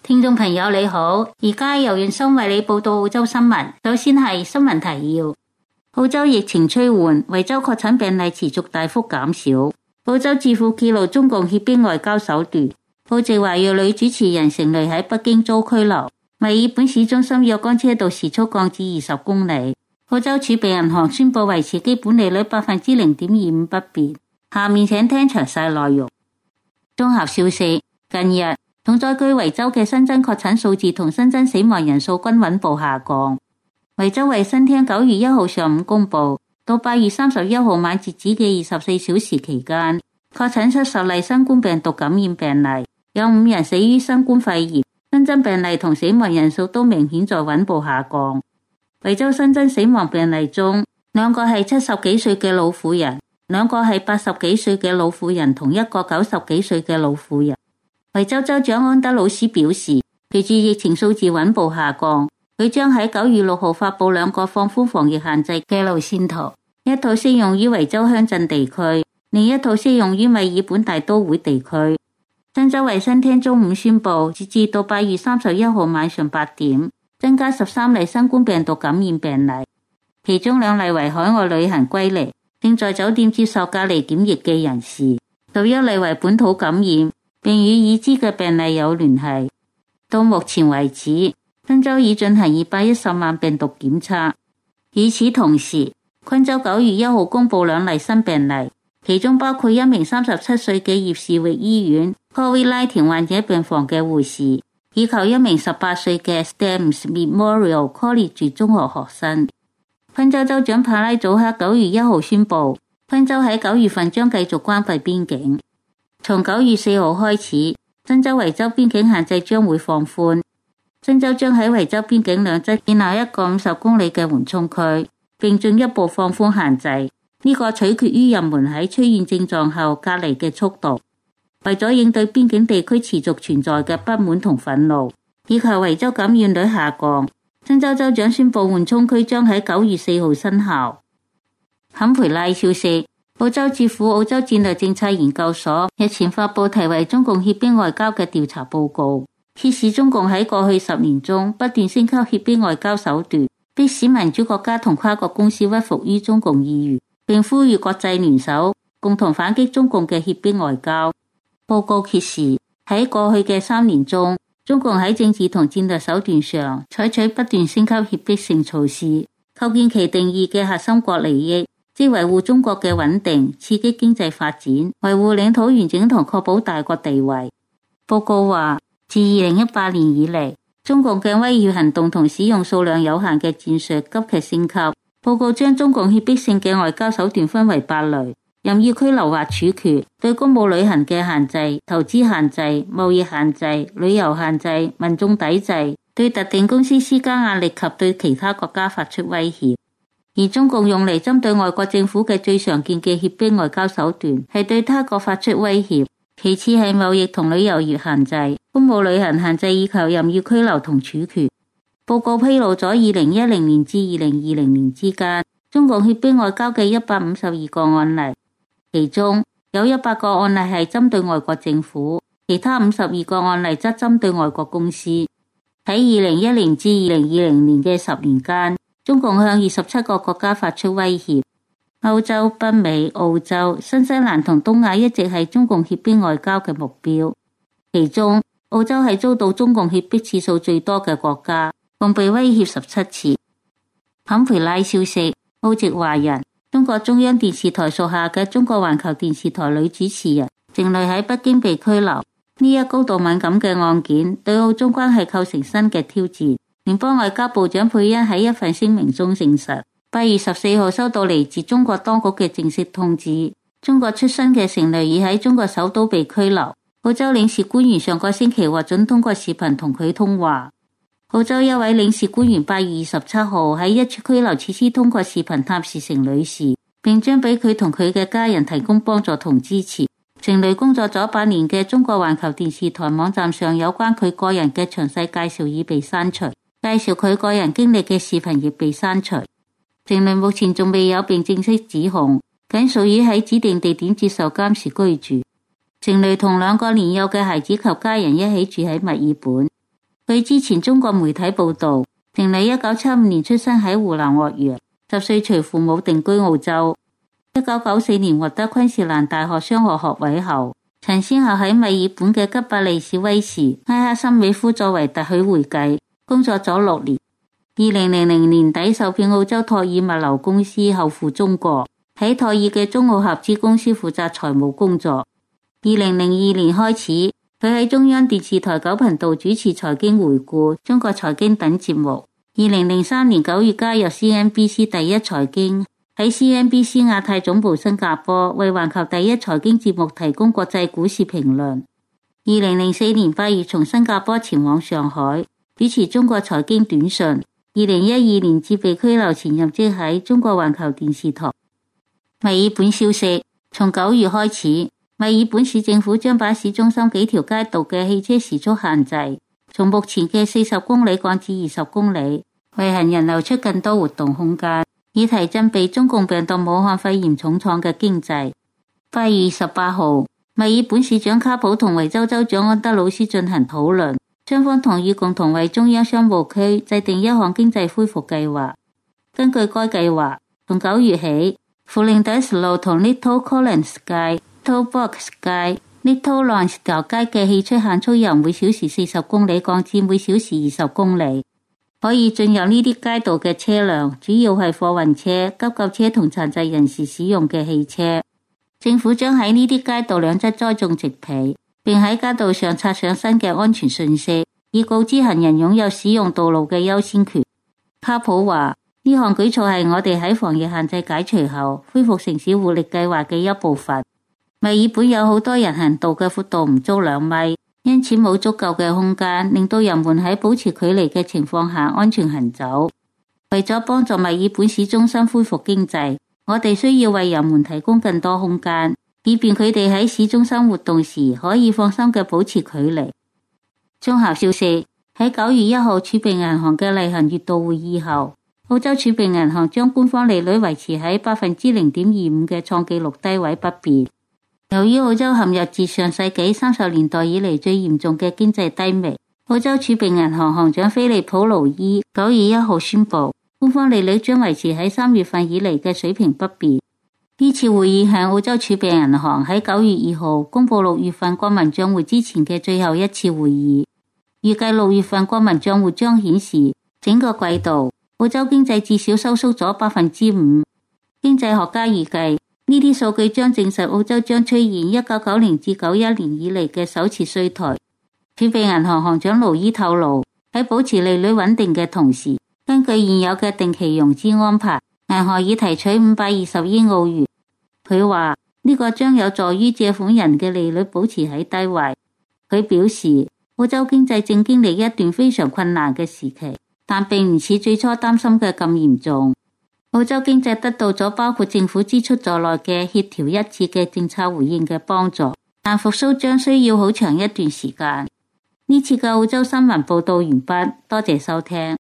聽眾朋友你好，而家由袁生為你報道澳洲新聞。首先係新聞提要：澳洲疫情趨緩，維州確診病例持續大幅減少。澳洲智庫揭露中共脅迫外交手段。澳籍華裔女主持人成蕾喺北京遭拘留。墨爾本市中心若干車道時速降至20公里。澳洲儲備銀行宣布維持基本利率 0.25% 不變。下面請聽詳細內容。綜合消息，近日重災區維州嘅新增確診數字同新增死亡人數均穩步下降。維州衛生廳9月1號上午公布，到8月31號晚截止嘅24小時期間，確診70例新冠病毒感染病例，有5人死於新冠肺炎。新增病例同死亡人數都明顯在穩步下降。維州新增死亡病例中，2個係70幾歲嘅老婦人，2個係80幾歲嘅老婦人同1個90幾歲嘅老婦人。維州州長安德魯斯表示，隨住疫情數字穩步下降，佢將喺9月6號發布2個放寬防疫限制嘅路線圖，一套適用於維州鄉鎮地區，另一套適用於墨爾本大都會地區。新州衛生廳中午宣布，截至到8月31號晚上8點，增加13例新冠病毒感染病例，其中2例為海外旅行歸嚟，正在酒店接受隔離檢疫嘅人士，11例為本土感染，並與已知嘅病例有聯繫。到目前為止，新州已進行210萬病毒檢測。與此同時，昆州9月1號公布2例新病例，其中包括1名37歲嘅葉士域醫院 COVID-19 患者病房嘅護士，以及1名18歲嘅 Stamps Memorial College 中學學生。昆州州長帕拉祖克9月1號宣布，昆州喺9月份將繼續關閉邊境。從9月4號開始，新州維州邊境限制將會放寬。新州將喺維州邊境兩側建立一個50公里嘅緩衝區，並進一步放寬限制。呢個取決於人們喺出現症狀後隔離嘅速度。為咗應對邊境地區持續存在嘅不滿同憤怒，以及維州感染率下降，新州州長宣布緩衝區將喺9月4號生效。坎培拉消息，澳洲智庫澳洲戰略政策研究所日前發布題為《中共脅迫外交》嘅調查報告，揭示中共喺過去10年中不斷升級脅迫外交手段，迫使民主國家同跨國公司屈服於中共意願，並呼籲國際聯手共同反擊中共嘅脅迫外交。報告揭示，喺過去嘅3年中，中共喺政治同戰略手段上採取不斷升級脅迫性措施，構建其定義嘅核心國利益，即維護中國嘅穩定、刺激經濟發展、維護領土完整同確保大國地位。報告話，自2018年以嚟，中共嘅威脅行動同使用數量有限嘅戰術急劇升級。報告將中共脅迫性嘅外交手段分為8類，任意拘留或處決、對公務旅行嘅限制、投資限制、貿易限制、旅遊限制、民眾抵制、對特定公司施加壓力及對其他國家發出威脅。而中共用嚟針對外國政府嘅最常見嘅脅迫外交手段係對他國發出威脅，其次係貿易同旅遊業限制、公務旅行限制以及任意拘留同處決。報告披露咗2010年至2020年之間，中共脅迫外交嘅152個案例，其中有100個案例係針對外國政府，其他52個案例則針對外國公司。喺2010至2020年嘅10年間，中共向27個國家發出威脅。歐洲、北美、澳洲、新西蘭同東亞一直係中共脅迫外交嘅目標，其中澳洲係遭到中共脅迫次數最多嘅國家，共被威脅17次。坎培拉消息，澳籍華人、中國中央電視台屬下嘅中國環球電視台女主持人成蕾喺北京被拘留。呢一高度敏感嘅案件對澳中關係構成新嘅挑戰。聯邦外交部長佩恩喺一份聲明中證實，8月14號收到嚟自中國當局嘅正式通知，中國出身嘅成蕾已喺中國首都被拘留。澳洲領事官員上個星期獲准通過視頻同佢通話。澳洲一位領事官員8月27號喺一處拘留設施通過視頻探視成蕾時，並將俾佢同佢嘅家人提供幫助同支持。成蕾工作咗8年嘅中國環球電視台網站上有關佢個人嘅詳細介紹已被刪除，介紹佢個人經歷嘅視頻亦被刪除。成蕾目前仲未有被正式指控，僅屬於喺指定地點接受監視居住。成蕾同2個年幼嘅孩子及家人一起住喺墨爾本。 據之前中國媒體報道，鄭麗1975年出生喺湖南岳陽，10歲隨父母定居澳洲。1994年獲得昆士蘭大學商學學位後，曾先後喺墨爾本嘅吉伯利史威士、埃克森美孚作為特許會計，工作咗6年。2000年底受聘澳洲托爾物流公司後赴中國，喺托爾嘅中澳合資公司負責財務工作。2002年開始，佢喺中央電視台9頻道主持財經回顧、中國財經等節目。2003年9月加入 CNBC 第一財經，喺 CNBC 亞太總部新加坡為環球第一財經節目提供國際股市評論。2004年8月從新加坡前往上海主持中國財經短訊。2012年至被拘留前任職喺中國環球電視台。墨爾本消息，從9月開始，墨爾本市政府將把市中心幾條街道嘅汽車時速限制從目前嘅40公里降至20公里，為行人留出更多活動空間，以提振被中共病毒武漢肺炎重創嘅經濟。8月28號，墨爾本市長卡普同維州州長安德魯斯進行討論，雙方同意共同為中央商務區制定一項經濟恢復計劃。根據該計劃，從9月起，富靈頓士路同 Little Collins 街、Little Box 街、Little Lonsdale 街嘅汽車限速由每小時40公里降至每小時20公里。可以進入呢啲街道嘅車輛主要係貨運車、急救車同殘疾人士使用嘅汽車。政府將喺呢啲街道兩側栽種植皮，並喺街道上插上新嘅安全信息，以告知行人擁有使用道路嘅優先權。卡普話，呢項舉措係我哋喺防疫限制解除後恢復城市活力計劃嘅一部分。墨爾本有好多人行道嘅闊度唔足2米，因此冇足夠嘅空間，令到人們喺保持距離嘅情況下安全行走。為咗幫助墨爾本市中心恢復經濟，我哋需要為人們提供更多空間，以便佢哋喺市中心活動時可以放心嘅保持距離。綜合消息，喺9月1號儲備銀行嘅例行月度會議後，澳洲儲備銀行將官方利率維持喺 0.25% 嘅創紀錄低位不變。由於澳洲陷入自上世紀30年代以嚟最嚴重嘅經濟低迷，澳洲儲備銀行行長菲利普勞伊9月1號宣布，官方利率將維持喺3月份以嚟嘅水平不變。呢次會議係澳洲儲備銀行喺9月2號公布6月份國民賬戶之前嘅最後一次會議。預計6月份國民賬戶將顯示整個季度澳洲經濟至少收縮咗 5%。經濟學家預計呢啲數據將證實澳洲將出現1990至91年以嚟嘅首次衰退。儲備銀行行長勞伊透露，喺保持利率穩定嘅同時，根據現有嘅定期融資安排，銀行已提取520億澳元。佢話呢個將有助於借款人嘅利率保持喺低位。佢表示，澳洲經濟正經歷一段非常困難嘅時期，但並唔似最初擔心嘅咁嚴重。澳洲經濟得到咗包括政府支出在內嘅協調一致嘅政策回應嘅幫助，但復甦將需要好長一段時間。呢次嘅澳洲新聞報道完畢，多謝收聽。